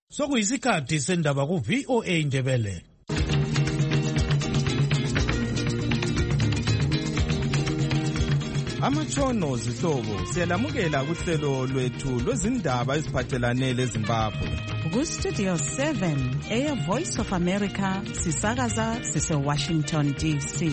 Sokuyisikhathi sendaba ku VOA Indebele. Amatshono zihlobo siyalamukela kuhlelo lwethu lwezindaba eziphathelane leZimbabwe. Ku Studio 7 Air Voice of America sisakaza sise Washington DC.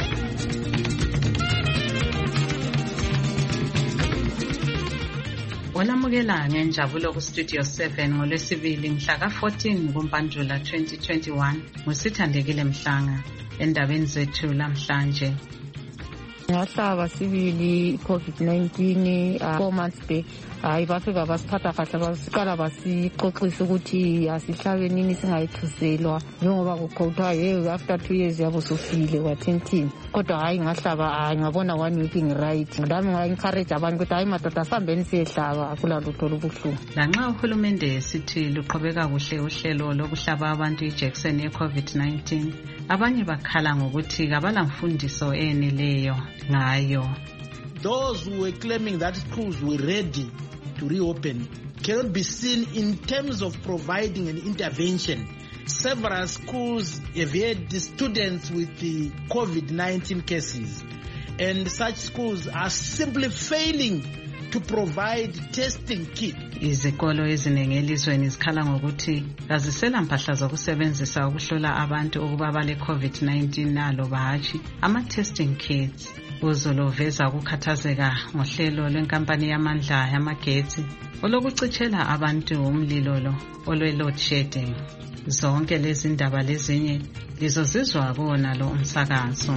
Olamukela ngenjabulo ku Studio 7 ngolwesibili mhla ka-14 kuMpandula 2021 ngusithandekile Mhlanga endabeni zethu namhlanje. Ngahlaba sibili COVID-19 4 months back. Hayi bafika basiphatha kahle basiqala basixoxisa ukuthi asihlabe nini singayithuselwa njengoba kuqhutshwa after 2 years yabo sofile wathini kodwa hayi ngahlaba ngabona 1 week right ngami nga-encourage abantu ukuthi hayi madoda sihambeni siyehlaba akulalutho lobuhlungu. Lanxa uhulumende sithi luqhubeka kuhle uhlelo lokuhlaba abantu ijekiseni ye-COVID-19 abanye bakhala ngokuthi kabala mfundiso eneleyo ngayo. Those who were claiming that schools were ready to reopen cannot be seen in terms of providing an intervention. Several schools have had students with the COVID-19 cases, and such schools are simply failing to provide testing kit. Izikolo eziningi elizweni zikhala ngokuthi azisela mpahla zokusebenzisa ukuhlola abantu ukuba bale COVID-19 nalo bahashi ama-testing kits. Uzolo veza ukukhathazeka ngohlelo lwenkampani yamandla yamagetsi olokucitshela abantu umlilo lo olwe-load shedding. Zonke lezi ndaba lezinye lizozizwa kuwona lo umsakazo.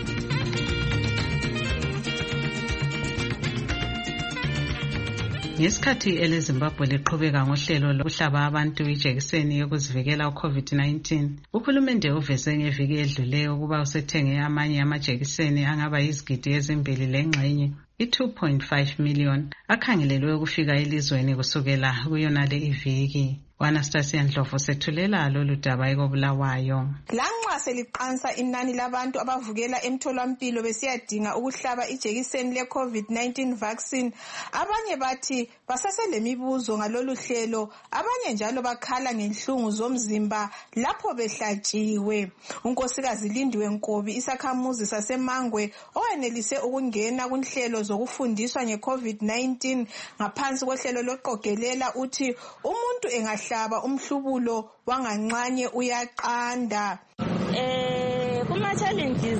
Ngesikhathi eleZimbabwe liqhubeka ngohlelo lokuhlaba abantu ijekiseni yokuzivikela uCovid-19, uhulumende uveze ngeviki edluleyo ukuba usethenge amanye amajekiseni angaba yizigidi ezimbili lengxenye i-2.5 million akhangelelwe ukufika elizweni kusukela kuyonale iviki. Anastasia Ndlovu sethulela lolu daba ekobulawayo. Lanxa seliqansa inani labantu abavukela emtholampilo besiyadinga ukuhlaba ijekiseni le-COVID-19 vaccine, abanye bathi basaselemibuzo ngalolu hlelo, abanye njalo bakhala ngenhlungu zomzimba lapho behlatshiwe. Unkosikazi Lindiwe Nkobi, isakhamuzi saseMangwe, owenelise ukungena kunhlelo zokufundiswa nge-COVID-19 ngaphansi kohlelo loqogelela, uthi umuntu engahlaba umhlubulo wanganxanye uyaqanda. Kuma-challenges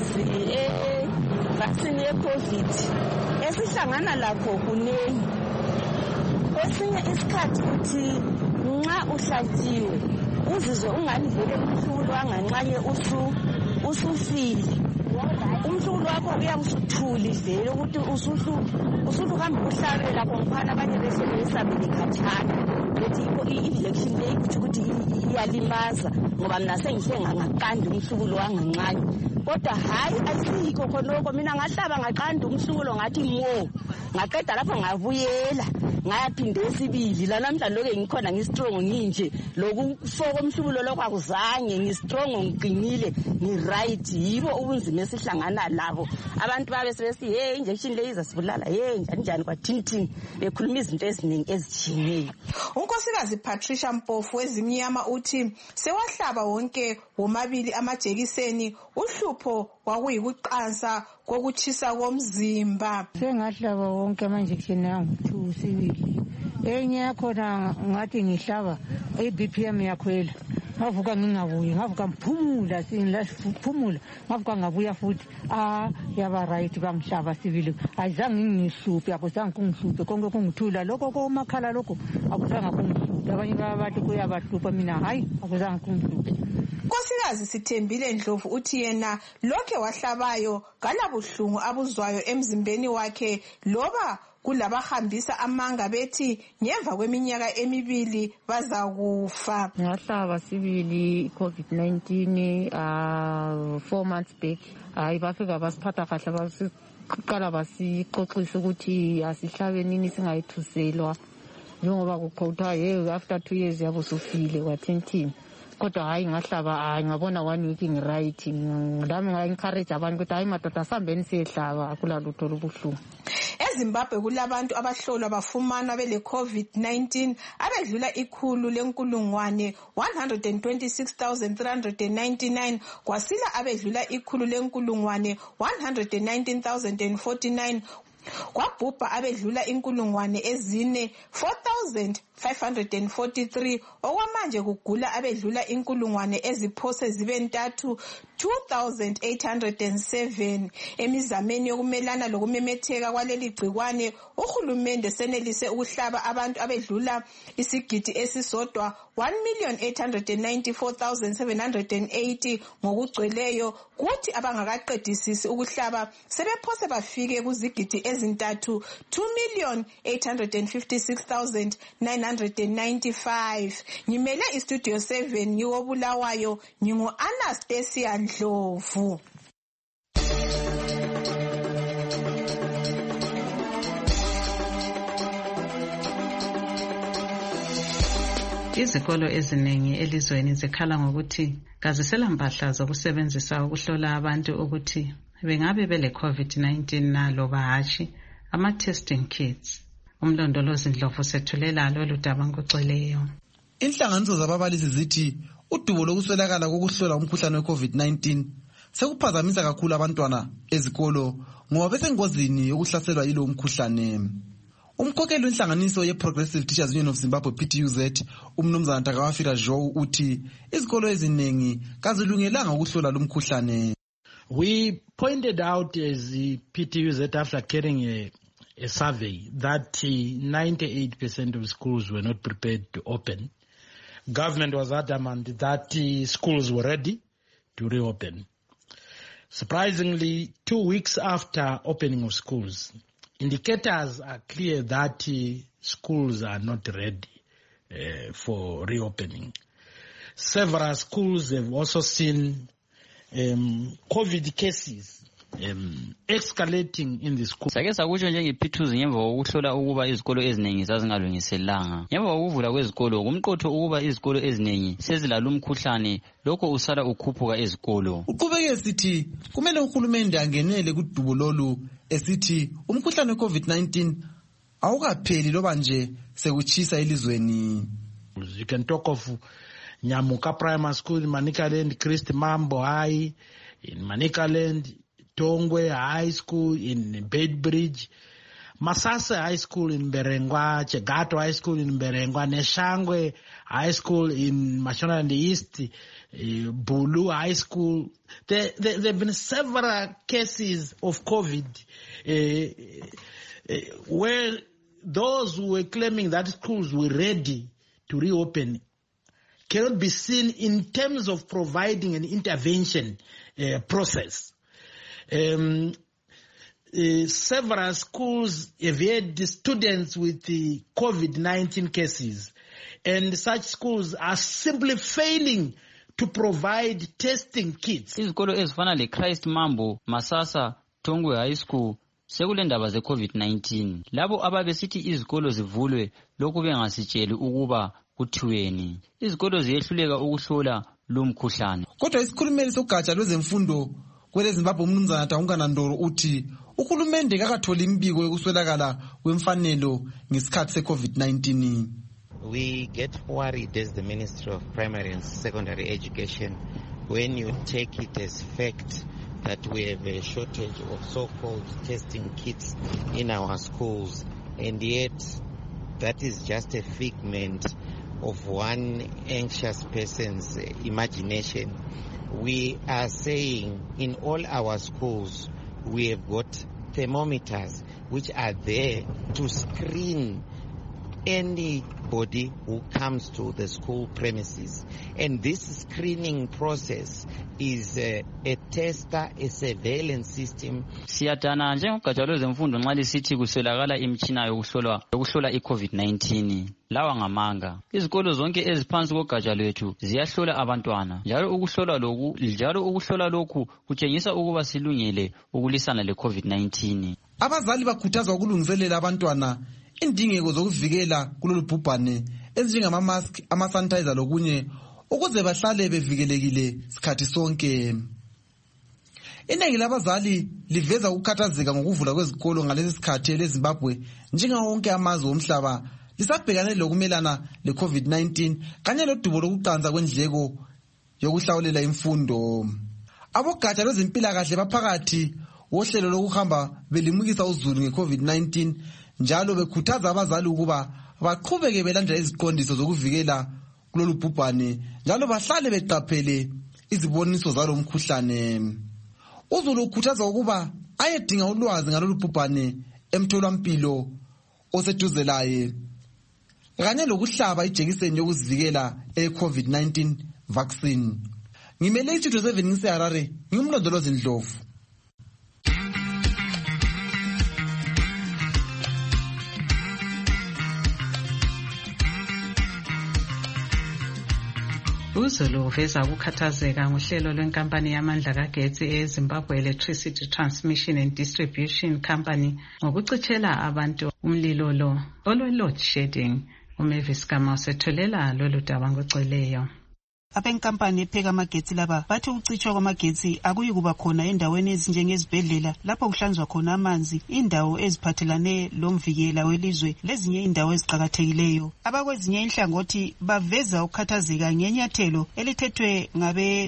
vaccine ye-COVID esihlangana lakho kunengi. Kwesinye isikhathi uthi nxa uhlatshiwe uzizwe ungani vele umhlubulo wanganxanye usufile. Umhlubulo wakho uyakusuthuli vele ukuthi usuthi uhambe uhlabe lapho ngiphana abanye behlele besabele khatshana. I-injection leyi kuthi ukuthi iyalimaza ngoba mina sengihle ngaqanda umhlubulo wanganxanye, kodwa hayi ayisiyikho khonoko. Mina ngahlaba ngaqanda umhlubulo ngathi mo, ngaqeda lapho ngabuyela ngayaphinda esibili. Lanamhla loke ngikhona ngistrong nginje, lokufoka umhlubulo lokho akuzange ngistrong ngiqinile ngiright. Yibo ubunzima esihlangana labo. Abantu babe sebesi injection leyi izasibulala njani kwathini bekhuluma izinto eziningi ezitshiyeneyo. Unkosikazi Patricia Mpofu wezimnyama uthi sewahlaba wonke womabili amajekiseni, uhlupho kwakuyikuqansa kokutshisa komzimba. Sengahlaba wonke amajekiseni angu-2 sibili. Enye yakhona ngathi ngihlaba i-BPM yakhwela, ngavuka ngingabuyi, ngavuka mphumula phumula, ngavuka ngabuya futhi yaba right bangihlaba sibili. Ayizange ngihluphe, akuzange kungihluphe, konke kungithula lokho komakhala lokho akuzange kungihluphe. Abanye bathi kuyabahlupha, mina hayi akuzange kungihluphe. Nkosikazi Sithembile Ndlovu uthi yena lokhe wahlabayo kalabuhlungu abuzwayo emzimbeni wakhe, loba kulabahambisa amanga bethi ngemva kweminyaka emibili bazakufa. Ngahlaba sibili COVID-19 4 months back. Hayi bafika basiphatha kahle basiqala basixoxisa ukuthi asihlabe nini singayithuselwa njengoba kuqhutshwa after 2 years yabo sofile wathini kodwa hayi ngahlaba ngabona 1 week right. Ngami nga-encourage abantu ukuthi hayi madoda sihambeni siyehlaba akulalutho lobuhlungu. EZimbabwe kulabantu abahlolwa bafumana bele COVID-19 abedlula 126,399 kwasila abedlula 119,049 kwabhubha abedlula 4,543 okwamanje kugula abedlula 1,000 eziphose zibe 3 2,807 emizameni yokumelana lokumemetheka kwaleli gcikwane uhulumende senelise ukuhlaba abantu abedlula isigidi esisodwa 1,894,780 ngokugcweleyo kuthi abangakaqedisisi ukuhlaba sebephose bafike kuzigidi ezintathu 2,856,995. Ngimele istudio 7 ngiwobulawayo ngingu Anastasia Ndlovu. Izikolo eziningi elizweni zikhala ngokuthi kazisela mpahla zokusebenzisa ukuhlola abantu ukuthi bengabe bele COVID-19 nalo bahatshi ama-testing kits. Umlondolozi Ndlovu sethulela lolu daba ngokugcweleyo. Inhlanganiso zababalisi zithi udubo lokuswelakala kokuhlola umkhuhlane we-COVID-19 sekuphazamisa kakhulu abantwana ezikolo ngoba besengozini yokuhlaselwa yilo umkhuhlane. Umkhokheli wenhlanganiso ye-Progressive Teachers Union of Zimbabwe PTUZ umnumzana Takawafira Joe uthi izikolo eziningi kazilungelanga ukuhlola lo mkhuhlane. We pointed out as the PTUZ after carrying a survey that 98% of schools were not prepared to open. Government was adamant that schools were ready to reopen. Surprisingly, 2 weeks after opening of schools, indicators are clear that schools are not ready for reopening. Several schools have also seen COVID cases escalating in the school. Sake sakusho njengepithuzi ngemva kokuhlola ukuba izikolo eziningi zazingalungiselanga. Ngemva kokuvula kwezikolo kumqotho ukuba izikolo eziningi sezilala umkhuhlane lokho usala ukhuphuka ezikolo. Uqhubeke esithi kumele uhulumende angenele kudubo lolu esithi umkhuhlane we-COVID-19 awukapheli loba nje sekuchisa elizweni. You can talk of Nyamuka Primary School in Manicaland, Christ Mambo High in Manicaland, Tongwe High School in Bedbridge, Masasa High School in Berengwa, Chegato High School in Berengwa, Neshangwe High School in Mashonaland East, Bulu High School. There have been several cases of COVID where those who were claiming that schools were ready to reopen cannot be seen in terms of providing an intervention process. Several schools have had students with the COVID-19 cases, and such schools are simply failing to provide testing kits. Izikolo ezifana le Christ Mambo, Masasa, Tongwe High School sekulendaba ze COVID-19. Labo ababesithi izikolo zivulwe lokhu bengasitsheli ukuba kuthiweni. Izikolo ziyehluleka ukuhlola lo mkhuhlane. Kodwa isikhulumeli sogatsha lwezemfundo kweleZimbabwe umnumzana Taungana Ndoro uthi uhulumende kakatholi imbiko yokuswelakala kwemfanelo ngesikhathi se-COVID-19. We get worried as the Ministry of Primary and Secondary Education when you take it as fact that we have a shortage of so-called testing kits in our schools, and yet that is just a figment of one anxious person's imagination. We are saying in all our schools we have got thermometers which are there to screen anybody who comes to the school premises, and this screening process is a tester, a surveillance system. Siyadana njengogatsha lwezemfundo nxa lisithi kuswelakala imitshina yokuhlola i-COVID-19. Lawa ngamanga. Izikolo zonke eziphansi kogatsha lwethu ziyahlola abantwana. Njalo ukuhlola lokhu kutshengisa ukuba silungele ukulisana le-COVID-19. Abazali bakhuthazwa ukulungiselela abantwana indingeko zokuvikela kulolu bhubhane ezinjengama-mask, ama-sanitizer lokunye ukuze bahlale bevikelekile sikhathi sonke. Iningi labazali liveza ukukhathazeka ngokuvula kwezikolo ngalesi sikhathi eZimbabwe njengawo wonke amazwe omhlaba lisabhekane lokumelana le-COVID-19 kanye lodubo lokuqanza kwendleko yokuhlawulela imfundo. Abogatsha lwezempilakahle baphakathi wohlelo lokuhamba belimukisa uzulu nge-COVID-19 njalo bekhuthaza abazali ukuba baqhubeke belandela iziqondiso zokuvikela kulolu bhubhane njalo bahlale beqaphele iziboniso zalo mkhuhlane. Uzulu ukhuthaza ukuba ayedinga ulwazi ngalolu bhubhane emtholampilo oseduze laye kanye lokuhlaba ijekiseni yokuzivikela e-COVID-19 vaccine. Ngimele iStudio 7 ngiseHarare, ngimlondolozi Ndlovu. Uzulu uveza ukukhathazeka ngohlelo lwenkampani yamandla kagetsi eZimbabwe Electricity Transmission and Distribution Company ngokucitshela abantu umlilo lo olwe-load shedding. Umavis Gama usetholela lolu daba ngoceleyo. Abenkampani epheka amagetsi laba bathi ukucitshwa kwamagetsi akuyi kuba khona endaweni ezinjengezibhedlela lapho kuhlanzwa khona amanzi, indawo eziphathelane lomvikela welizwe lezinye indawo eziqhakathekileyo. Abakwezinye inhlangothi baveza ukukhathazeka ngenyathelo elithethwe ngabe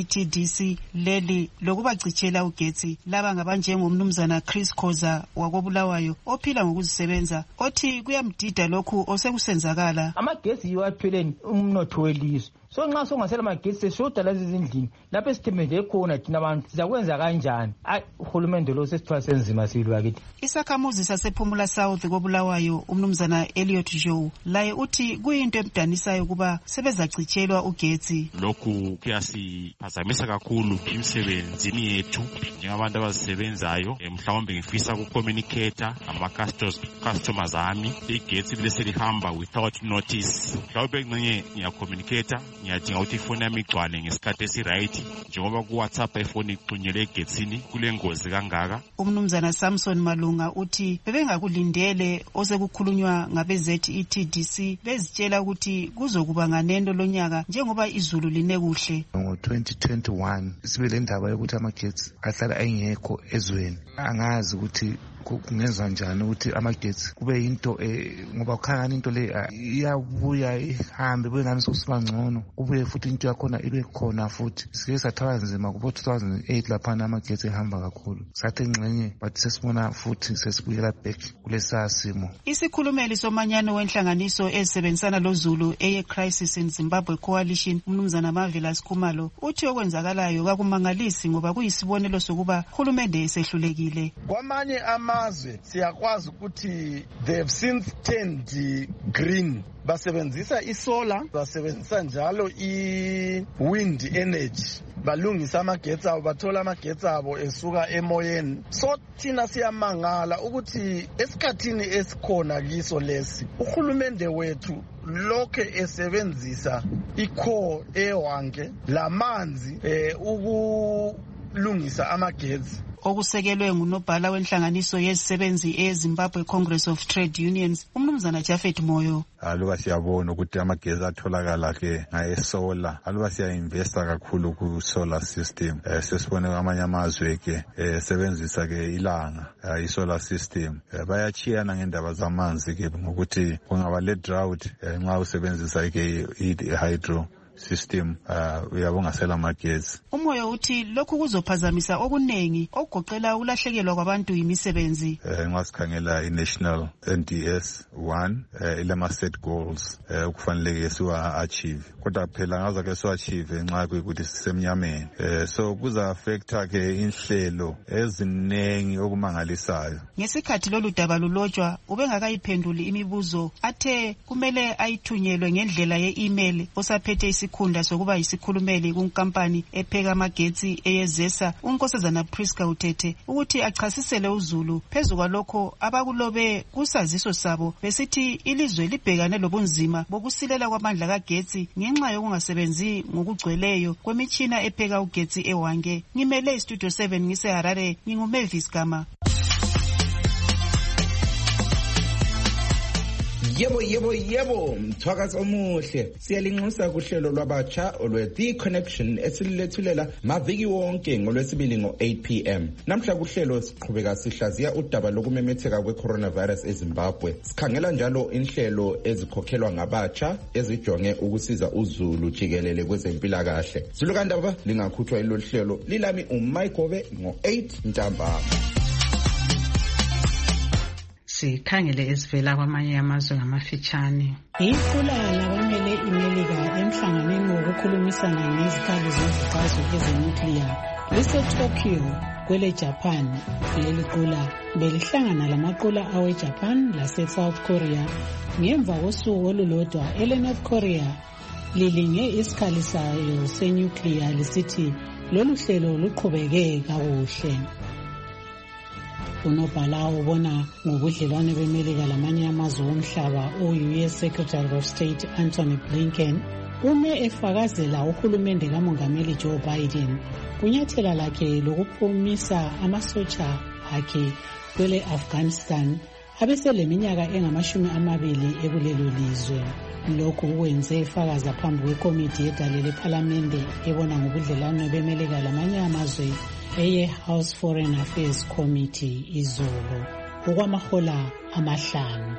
ZETDC leli lokubacitshela ugetsi. Laba ngabanjengomnumzana Chris Khoza wakobulawayo ophila ngokuzisebenza othi kuyamdida lokhu osekusenzakala. Amagetsi yiwathweleni umnotho welizwe. So nxa songasela amagetsi seshoda lezi zindlini lapho esithembele khona thina abantu sizakwenza kanjani? Uhulumende lo sesithwala senzima silwa kithi. Isakhamuzi sasePhumula South kobulawayo umnumzana Elliot Joe laye uthi kuyinto emdanisayo kuba sebezacitshelwa ugetsi. Lokhu kuyasiphazamisa kakhulu imsebenzini yethu njengabantu abazisebenzayo. Mhlawumbe ngifisa ukucommunicator ama-customers ami igetsi bese lihamba without notice. Mhlawumbe ngenye ngiyacommunicator ngiyadinga ukuthi ifoni yami igcwale ngesikhathi esiright njengoba ku-WhatsApp ifoni ixhunyelwe egetsini kule ngozi kangaka. Umnumzana Samson Malunga uthi bebengakulindele osekukhulunywa ngabe-ZETDC bezitshela ukuthi kuzokuba nganeno lonyaka njengoba izulu line kuhle. Ngo-2021 sibe le ndaba yokuthi amagetsi ahlala engekho ezweni. Angazi ukuthi kungenzwa njani ukuthi amagetsi kube yinto ngoba kukhangana into le iyabuya ihambe bengani sokusiba ngcono kubuye futhi into yakhona ibe khona futhi. Sike sathwala nzima kubo 2008 laphana amagetsi ehamba kakhulu sathe ngxenye but sesibona futhi sesibuyela back kulesa simo. Isikhulumeli somanyano wenhlanganiso ezisebenzisana loZulu eye-Crisis in Zimbabwe Coalition umnumzana Marvelous Khumalo uthi okwenzakalayo kakumangalisi ngoba kuyisibonelo sokuba uhulumende esehlulekile. Kwamanye amazwe siyakwazi ukuthi they have since turned green. Basebenzisa isolar, basebenzisa njalo i-wind energy. Balungisa amagetsi abo, bathola amagetsi abo esuka emoyeni. So thina siyamangala ukuthi esikhathini esikhona kiso lesi uhulumende wethu lokho esebenzisa ikho ewange lamanzi ukulungisa amagetsi. Okusekelwe ngunobhala wenhlanganiso yezisebenzi eZimbabwe Congress of Trade Unions umnumzana Jafet Moyo. Aluba siyabona ukuthi amagezi atholakala ke ngayesolar, aluba siyainvesta kakhulu ku solar system. Sesibone amanye amazwe ke sebenzisa ke ilanga isolar system. Bayachiyana ngendaba zamanzi ke ngokuthi kungaba le drought nxa usebenzisa ke hydro system uyabongasela amagezi. Umoyo uthi lokhu kuzophazamisa okunengi okugoqela ukulahlekelwa kwabantu imisebenzi. Nxa sikhangela i-National NDS 1 ilama set goals okufanele siwa achieve kodwa phela ngaza ke so achieve nxa kuyikuthi sisemnyameni. So kuza affecta ke inhlelo ezinengi okumangalisayo. Ngesikhathi lolu daba lulotshwa ubengakayiphenduli imibuzo athe kumele ayithunyelwe ngendlela ye-email osaphethe isikhunda sokuba yisikhulumeli kunkampani epheka amagetsi eyezesa uNkosazana Priska Uthethe ukuthi achasisele uZulu phezu kwalokho abakulobe kusaziso sabo besithi ilizwe libhekane lobunzima bokusilela kwamandla kagetsi ngenxa yokungasebenzi ngokugcweleyo kwemitshina epheka ugetsi ewange. Ngimele iStudio 7 ngiseHarare, nginguMavis Gama. Yebo, mthwakazi omuhle. Siyalinxusa kuhlelo lwabatsha olwe-The Connection esililethulela maviki wonke ngolwesibili ngo-8 p.m. Namhla kuhlelo siqhubeka sihlaziya udaba lokumemetheka kwe-coronavirus eZimbabwe. Sikhangela njalo inhlelo ezikhokhelwa ngabatsha ezijonge ukusiza uzulu jikelele kwezempilakahle. Silukandaba lingakhuthwa ilolu hlelo lilami uMayigobe ngo-8 ntambama. Sikhangele ezivela kwamanye amazwe ngamafitshane. Iqula labamele iMelika emhlanganweni wokukhulumisana ngezikhali zomvuqazwe ezenuclear liseTokyo kwele Japan. Leli qula belihlangana lamaqula aweJapan lase-South Korea ngemva kosuku olulodwa ele-North Korea lilinge isikhali sayo senuclear lisithi lolu hlelo luqhubeke kakuhle. Unobhala ubona ngobudlelwane beMelika lamanye amazwe omhlaba u-US Secretary of State Anthony Blinken ume efakazela uhulumende kamongameli Joe Biden kunyathela lakhe lokuphumisa amasotsha akhe kwele Afghanistan abeseleminyaka engama-20 ekulelo lizwe. Lokhu kwenze efakaza phambi kwekomiti yedale lephalamende ebona ngobudlelwane beMelika lamanye amazwe eye-House Foreign Affairs Committee izolo okwamahola 5.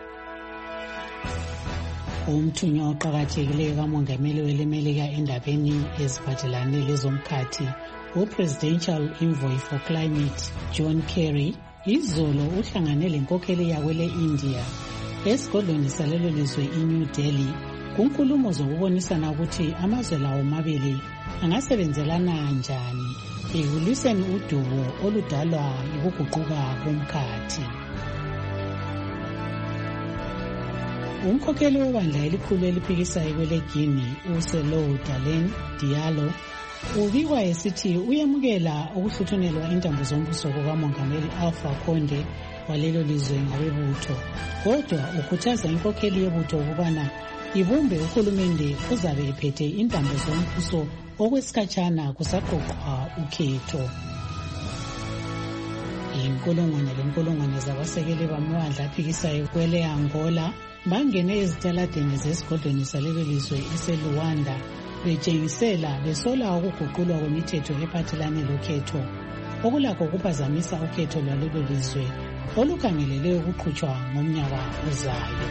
Umthunywa oqakathekileyo kamongameli weleMelika endabeni eziphathelane lezomkhathi u-Presidential Envoy for Climate John Kerry izolo uhlangane lenkokheli yakwele India esigodlweni salelo lizwe iNew Delhi kunkulumo zokubonisana ukuthi amazwe lawo mabili angasebenzelana njani ekulwiseni udubo oludalwa ukuguquka komkhathi. Umkhokheli webandla elikhulu eliphikisayo kwele Guinea uSelo Dalen Diallo ubikwa esithi uyamukela ukuhluthunelwa intambo zombuso kukamongameli Alpha Conde walelo lizwe ngabebutho, kodwa ukhuthaza inkokheli yebutho ukubana ibumbe uhulumende uzabe ephethe intambo zombuso okwesikhatshana kusaqoqwa ukhetho. Inkulungwane zabasekeli bamabandla aphikisayo kwele Angola bangene ezitaladeni zesigodlweni salelo lizwe eseLuanda betshengisela besola ukuguqulwa kwemithetho ephathelane lokhetho okulakho ukuphazamisa ukhetho lwalelo lizwe olukhangelele ukuqhutshwa ngomnyaka ozayo.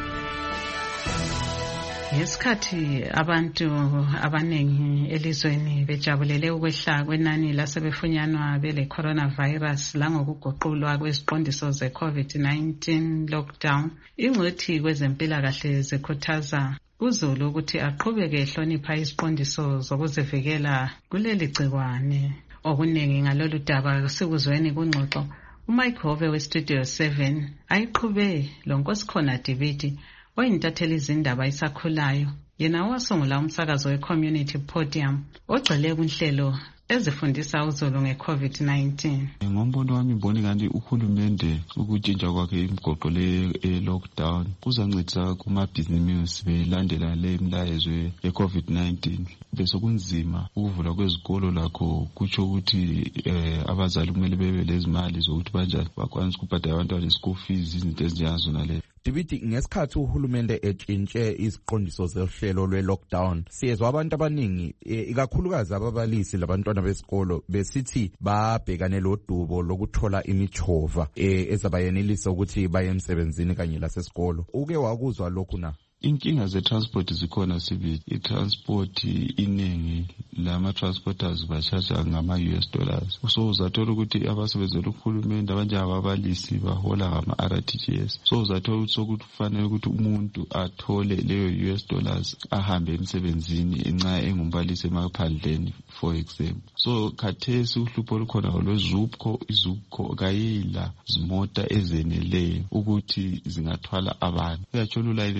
Ngesikhathi abantu abanengi elizweni bejabulele ukwehla kwenani lasebefunyanwa bele coronavirus langokuguqulwa kweziqondiso ze-COVID-19 lockdown, ingcwethi kwezempilakahle zikhuthaza uzulu ukuthi aqhubeke ehlonipha iziqondiso zokuzivikela kuleli gciwane. Okunengi ngalolu daba sikuzweni kungxoxo uMayigobe weStudio 7 ayiqhube loNkosikhona Dibiti oyintatheli izindaba isakhulayo, yena wasungula umsakazo we-Community Podium ogxile kunhlelo ezifundisa uzulu nge-COVID-19. Ngombono wami ngibona kanti uhulumende ukutshintsha kwakhe imigoqo le-lockdown kuzancedisa kumabhizinisi belandela le milayezo ye-COVID-19. Bese kunzima ukuvula kwezikolo lakho kutsho ukuthi abazali kumele bebe lezimali zokuthi banjani bakwanisa ukubhadala abantwana school fees, izinto ezinjengazona lezo. Dibiti, ngesikhathi uhulumende etshintshe iziqondiso zohlelo lwe-lockdown, siyezwa abantu abaningi ikakhulukazi ababalisi labantwana besikolo besithi babhekane lodubo lokuthola imichova ezabayenelisa ukuthi baye emsebenzini kanye lasesikolo. Uke wakuzwa lokhu na? Inkinga ze-transport zikhona sibili. I-transport iningi lama-transporters bashaja ngama-US dollars. So uzathola ukuthi abasebenzela uhulumende abanjengababalisi bahola ngama-RTGS. So uzathola ukuthi kufanele ukuthi umuntu athole leyo US dollars ahambe emsebenzini enxa engumbalisi emaphandleni for example. So khathesi uhlupho olukhona ngolwezupco, izupco kayila zimota ezeneleyo ukuthi zingathwala abantu. Uyathola ulayini lamabhasi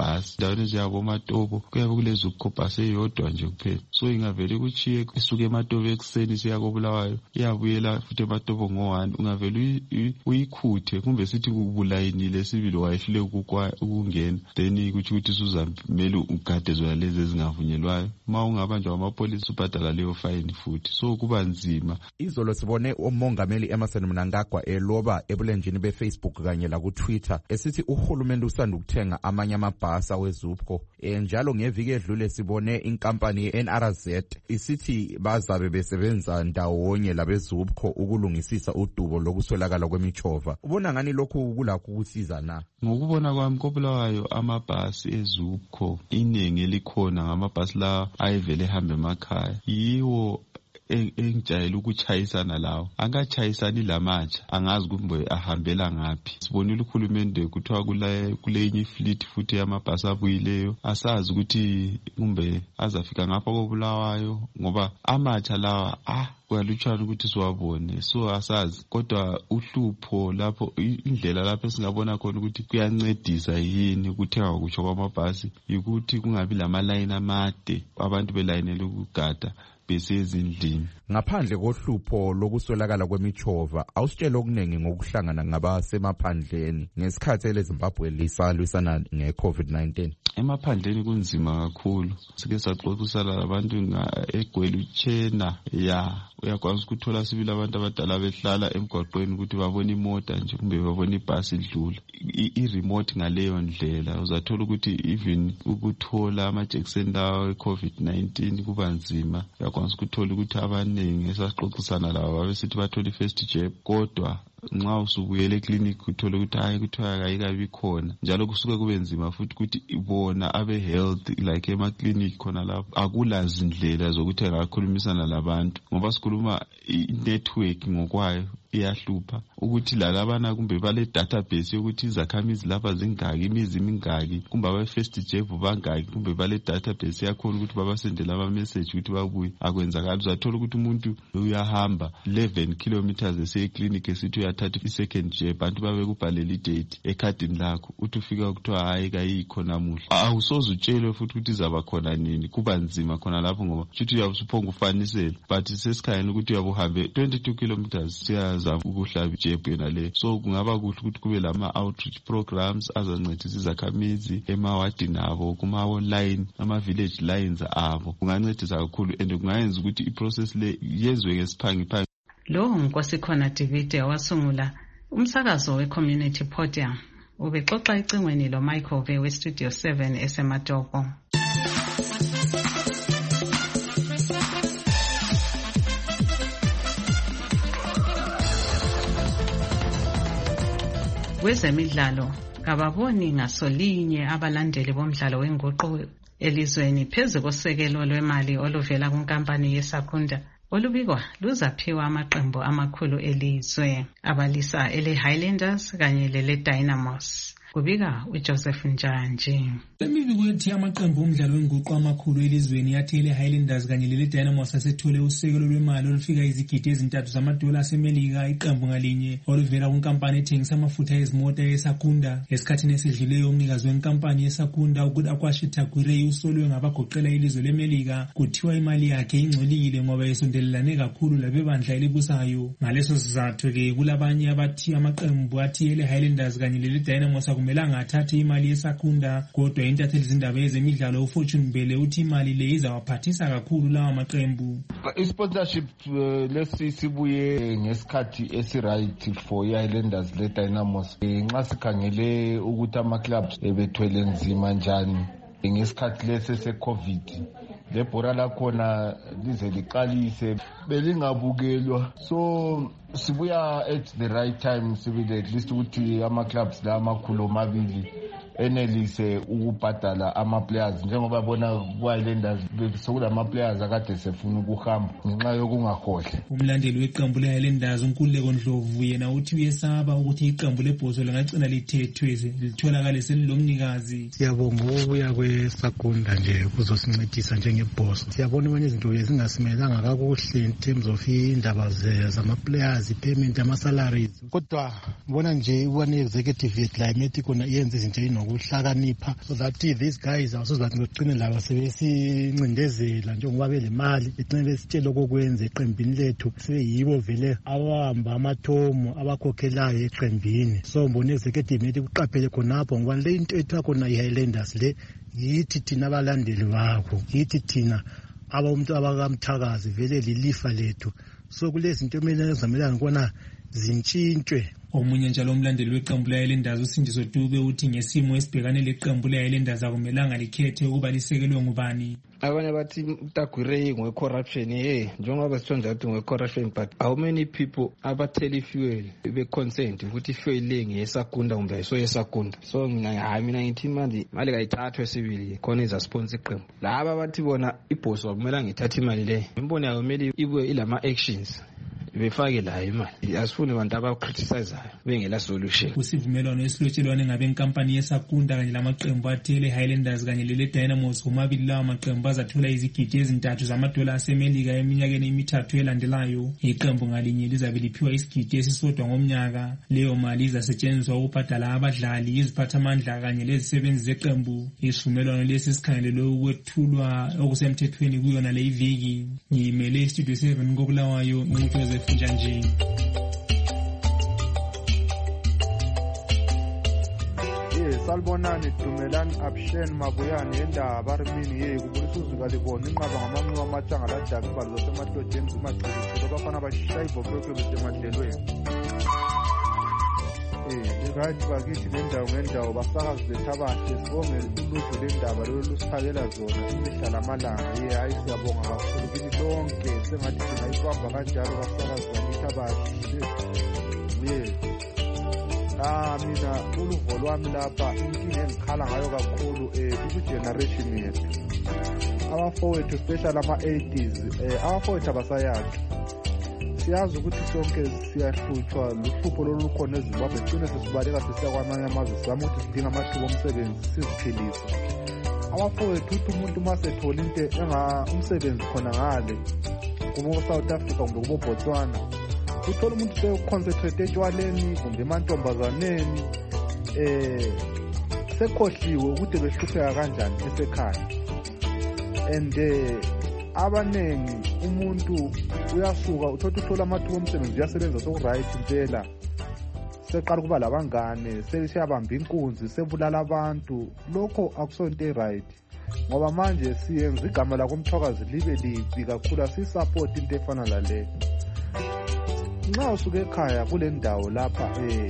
amabhasi endaweni ezinjengaboMatobo kuyabe kulezukubhasi eyodwa nje kuphela. So ingavele kuchiye isuke eMatobo ekuseni siya koBulawayo iyabuyela futhi eMatobo ngo-1 ungavele uyikhuthe kumbe sithi kubulayinile sibili wayehlule ukungena then kuthi ukuthi suzamele ugade zona lezi ezingavunyelwayo. Ma ungabanjwa amapolisi ubhadala leyo fine futhi, so kuba nzima. Izolo sibone umongameli Emmerson Mnangagwa eloba ebulenjini beFacebook kanye la kuTwitter esithi uhulumende usanda ukuthenga amanye amabhasi weZUPCO. Njalo ngeviki edlule sibone inkampani yeNRZ isithi bazabe besebenza ndawonye labeZUPCO ukulungisisa udubo lokuswelakala kwemichova. Ubona ngani lokhu kulakho ukusiza na? Ngokubona kwami koBulawayo amabhasi eZUPCO iningi elikhona ngamabhasi la ayevele ehambe emakhaya. Yiwo engijayela ukuchayisana lawo, angachayisani lamatsha, angazi kumbe ahambela ngaphi. Sibonile uhulumende kuthiwa kule inye fleet futhi yamabhasi abuyileyo, asazi ukuthi kumbe azafika ngapha koBulawayo ngoba amatsha lawa kuyalutshwana ukuthi siwabone, so asazi. Kodwa uhlupho lapho, indlela lapho esingabona khona ukuthi kuyancedisa yini ukuthenga kutsho kwamabhasi yikuthi kungabi lamalayini amade, abantu belayinele ukugada besezindlini. Ngaphandle kohlupho lokuswelakala kwemichova, awusitshela okuningi ngokuhlangana ngabasemaphandleni ngesikhathi eleZimbabwe lisalwisana nge-COVID-19. Emaphandleni kunzima kakhulu. Sike saxoxisana labantu eGwele uTshena uyakwazi ukuthola sibili abantu abadala behlala emgwaqweni ukuthi babone imota nje kumbe babone ibhasi idlula. I-remote ngaleyo ndlela uzathola ukuthi even ukuthola amajekiseni lawo e-COVID-19 kuba nzima. Uyakwazi ukuthola ukuthi abaningi esaxoxisana labo babesithi bathola i-first jab, kodwa nxa usubuyele eklinikhi uthola ukuthi hayi kuthiwa kayikabi khona, njalo kusuke kube nzima futhi ukuthi bona abe-health like emaklinikhi khona lapho akulazi indlela zokuthi angakhulumisana labantu ngoba sikhuluma i-network ngokwayo iyahlupha ukuthi lalabana kumbe bale database yokuthi izakhamizi lapha zingaki, imizi mingaki, kumbe abe-first jab bangaki, kumbe bale database yakhona ukuthi babasendele ama-message ukuthi babuye. Akwenzakali, uzathola ukuthi umuntu uyahamba 11 kilometers eseyeklinikhi esithi uyathatha i-second jab, abantu babe kubhalela idate ekhadini lakho, uthi ufika kuthiwa hayi kayikho namuhla. Awusoze utshelwe futhi ukuthi izaba khona nini, kuba nzima khona lapho ngoba futhi uyabe usuphonga ufanisela, but sesikhayeni ukuthi uyabe uhambe 22 kilometers siyazama ukuhlaba ijab yona le. So kungaba kuhle ukuthi kube lama outreach programs azancedisa izakhamizi emawadini abo, kuma-line, ama-village lines abo, kungancedisa kakhulu and kungayenza ukuthi i-process le yenzwe ngesiphangiphangi. Lo Nkosikhona Divide wasungula umsakazo we-Community Podium ubexoxa icingweni lo Michael Ve we-Studio 7 eseMatopo. Kwezemidlalo kababoni ngasolinye abalandeli bomdlalo wenguqu elizweni phezu kosekelo lwemali oluvela kunkampani yeSakunda olubikwa luzaphiwa amaqembu amakhulu elizwe abalisa ele-Highlanders kanye lele-Dynamos. Kubika uJoseph Njanji. Lemibiko ethi amaqembu omdlalo wenguqu amakhulu elizweni yathi ele-Highlanders kanye lele-Dynamos asethole usekelo lwemali olufika izigidi ezintathu zamadola asemelika iqembu ngalinye oluvela kunkampani ethengisa amafutha ezimota yeSakunda. Esikhathini esidluleyo umnikazi wenkampani yeSakunda uAkwashi Tagwirei usolwe ngabagoqela ilizwe leMelika kuthiwa imali yakhe ingcolile ngoba esondelelane kakhulu labebandla elibusayo. Ngaleso sizathu-ke kulabanye abathi amaqembu athi ele-Highlanders kanye lele-Dynamos akumelanga athathe imali yeSakunda, kodwa intatheli zindaba ezemidlalo uFortune Mbele uthi imali le izawaphathisa kakhulu lawa maqembu. I-sponsorship lesi sibuye ngesikhathi esi-right for i-Highlanders le-Dynamos. Nxa sikhangele ukuthi ama-clubs bethwele nzima njani ngesikhathi lesi se-COVID, lebhora lakhona lize liqalise belingabukelwa, so sibuya at the right time sibile at least ukuthi ama-clubs la amakhulu omabili enelise ukubhadala ama-players njengoba bona ku-Highlanders sokulama-players akade sefuna ukuhamba ngenxa yokungahohle. Umlandeli weqembu le-Highlanders uNkululeko Ndlovu yena uthi uyesaba ukuthi iqembu lebhoso lingagcina lithethwe litholakale selilomnikazi. Siyabonga ukubuya kweSakunda nje kuzosincedisa njengebhoso. Siyabona manje izinto ezingasimelanga kakuhle in terms of indaba zama-players, payment, ama-salaries, kodwa bona nje one executive ye-Climate kona yenza izinto ngokuhlakanipha so that these guys awusozathi ngocine laba sebesincindezela njengoba belemali becine besitshela okokwenza eqembini lethu seyibo vele abahamba amathomo abakhokhelayo eqembini so mbone executive methi kuqaphele khonapho ngoba le into ethiwa khona i-Highlanders le yithi thina abalandeli bakho yithi thina abantu abakamthakazi vele lilifa lethu so kulezinto kumele ezamelana ukubona zintshintshwe. Omunye njalo umlandeli weqembu le-Highlanders uSindiso Dube uthi ngesimo esibhekane leqembu le-Highlanders akumelanga likhethe ukuba lisekelwe ngubani. Abanye bathi Tagwire ngwe-corruption njengoba sitsho njalo ngwe-corruption but how many people abathela ifuel be-consent ukuthi ifuel le ngeyesakunda kumbe ayisoyesakunda so mina ngithi manje imali kayithathwe sibili khona izasponsor iqembu laba bathi bona ibhosi akumelanga ithathe imali le imboni yayo kumele ibuye ilama actions befake la imali asifune abantu abacriticizeayo bengela solution. Kusivumelwano esilotshelwane ngabenkampani yesakunda kanye lamaqembu athile Highlanders kanye lele Dynamos omabili lawa maqembu azathola izigidi ezintathu zamadola asemelika eminyakeni emithathu elandelayo. Iqembu ngalinye lizabe liphiwa isigidi esisodwa ngomnyaka. Leyo mali izasetshenziswa ukubhadala abadlali, iziphathamandla kanye lezisebenzi zeqembu. Isivumelwano lesi sikhangelelwe ukwethulwa okusemthethweni kuyona le iviki. Ngimele Studio 7 ngokulawayo Joseph Njanjini. Salbonani Dumelani Abshen Mabuyane indaba arimini kubulisuzuka libona inqaba ngamanqwa amachanga ladaka ibalo semadodeni kumaqhili abafana bashayibo kwekwe besemadlelweni. Right bakithi lendawo ngendawo basakazi bethabahle sibonge uludlu lendaba lolusifakela zona imihlala amalanga hayi siyabonga kakhulu kini lonke sengathi singayibamba kanjalo basakazi bethabahle. Mina uluvo lwami lapha inkinga engikhala ngayo kakhulu i-generation yethu abafowethu especially ama-80s abafowethu abasayazi siyazi ukuthi sonke siyahlutshwa luhlupho lolukhona eZimbabwe sigcine sesibaleka sisiya kwamanye amazwe sizama ukuthi sidinga amathuba omsebenzi siziphilise. Abafowethu uthi umuntu masethola into umsebenzi khona ngale kubo-South Africa kumbe kubo-Botswana uthola umuntu sekuconcentrate etshwaleni kumbe emantombazaneni sekhohliwe ukuthi behlupheka kanjani esekhaya and abanengi umuntu uyasuka uthola amathuba omsebenzi uyasebenza sokuright impela seqala kuba labangane sesiyabamba inkunzi sebulala abantu lokho akusonto e-right ngoba manje siyenza igama lakomthwakazi libe libi kakhulu asisupport into efana lale. Nxa usuke ekhaya kule ndawo lapha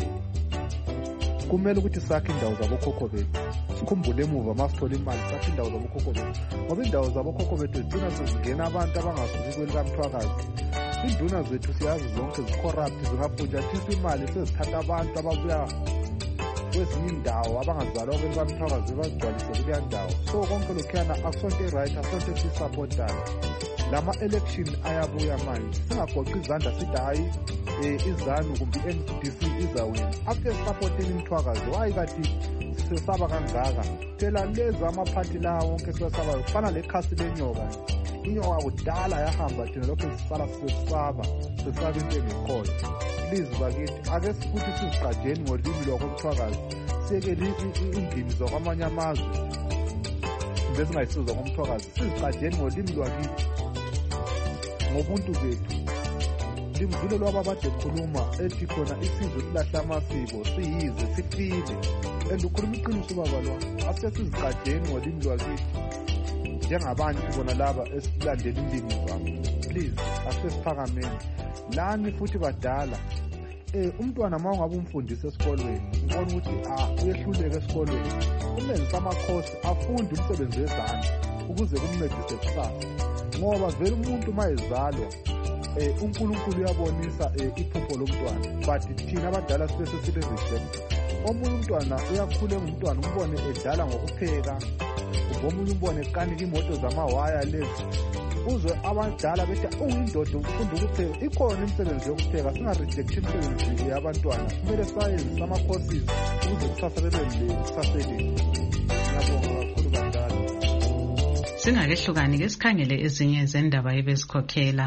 kumele ukuthi sakhe indawo zabokhokho bethu sikhumbule emuva masithola imali sakhe indawo zabokhokho bethu ngoba indawo zabokhokho bethu zigcina sezingena abantu abangasuki kwelikamthwakazi. Induna zethu siyazi zonke zicorrupt zingafunjathisa imali sezithatha abantu ababuya kwezinye indawo abangazalwa kwelikamthwakazi bazigcwalise kuleya ndawo so konke lokhuyana akusonto e-right akusonto esiyisappotayo. Lama-election ayabuya manje singagoqi izandla sithi hayi izanu kumbe i-NDC izawina after supporting imthwakazi wayi kathi sisesaba kangaka phela lezi amaphathi lawo wonke siwesabayo kufana lekhasi lenyoka. Inyoka kudala yahamba thina lokho sisala sisesaba into engekhoyo. Please bakithi ake futhi siziqajeni ngolimi lwakomthwakazi siyekele indimi zakwamanye amazwe kumbe singayisizwa komthwakazi siziqajeni ngolimi lwakithi ngobuntu bethu. Limvule lwaba abade khuluma ethi khona isizwe silahla amasiko siyize sifile and ukhuluma iqiniso baba lwa asesiziqajeni ngolimi lwakithi njengabantu bona laba esilandela indimi zabo. Please asesiphakameni lani futhi badala umntwana uma ungabe umfundisa esikolweni ubona ukuthi uyehluleka esikolweni umenza amakhosi afunde umsebenzi wezandla ukuze kumncedise kusasa ngoba vele umuntu mayezalwa uNkulunkulu uyabonisa iphupho lomntwana but thina abadala sibesesibezijemba. Omunye umntwana uyakhula ngumntwana umbone edala ngokupheka omunye umbone kanika imoto zamawaya lezi uzwe abadala bethi uyindoda ufunda ukupheka. Ikhona imisebenzi yokupheka singareject imisebenzi yabantwana kumele sayenze ama-courses ukuze kusasa bebe kusaselihle. Ngiyabonga kakhulu badala. Singakehlukani ke sikhangele ezinye zendaba ebezikhokhela.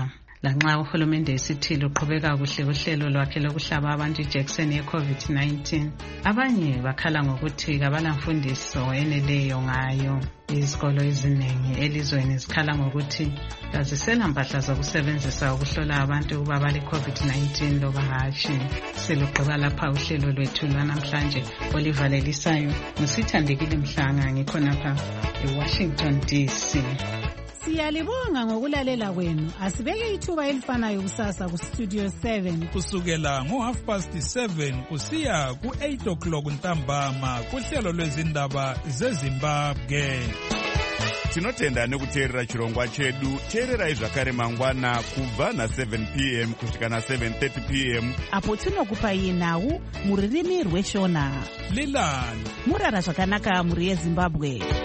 lanxa uhulumende esithile uqhubeka kuhle uhlelo lwakhe lokuhlaba abantu ijekiseni ye-COVID-19. Abanye bakhala ngokuthi kabalamfundiso eneleyo ngayo. Izikolo eziningi elizweni zikhala ngokuthi kazisela mpahla zokusebenzisa ukuhlola abantu ukuba bale-COVID-19 loba hatshi. Selugqiba lapha uhlelo lwethu lwanamhlanje olivalelisayo. Ngusithandekile Mhlanga, ngikhonapha eWashington DC. Siyalibonga ngokulalela kwenu. Asibeke ithuba elifanayo kusasa ku Studio 7 kusukela ngo7:30 kusiya ku8 o'clock ntambama kuhlelo lwezindaba zeZimbabwe. Tinotenda nekuteerera chirongwa chedu. Teererai zvakare mangwana kubva na7 p.m. kusvika na7:30 p.m. apo tinokupai nhau muririmi rweshona. Lilani murara zvakanaka muri yeZimbabwe.